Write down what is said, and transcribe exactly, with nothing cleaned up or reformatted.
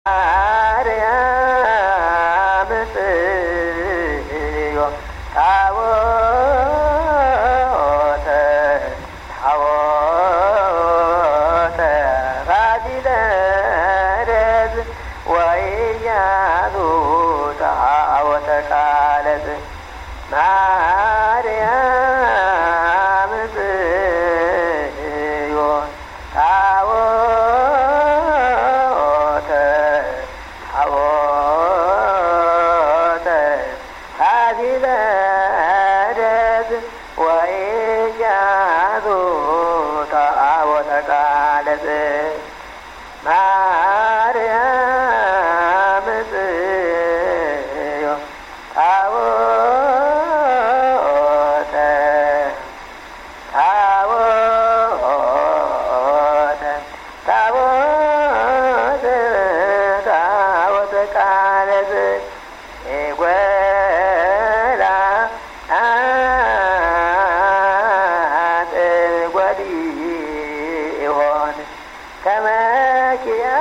አርያም ጽዮ ታቦተ ታቦተ ፋሲለደስ ወኢያሱ ታቦተ ቃለስ ማርያም ጽዮ ታቦተ ታቦተ ፋሲለደስ ወኢያሱ ታቦተ ቃለስ ማርያም ጽዮ ታቦተ ታቦተ ታቦተ ታቦተ ቃለስ ኤጐላ አጥር ጐዲሆን ከመ ኪያነ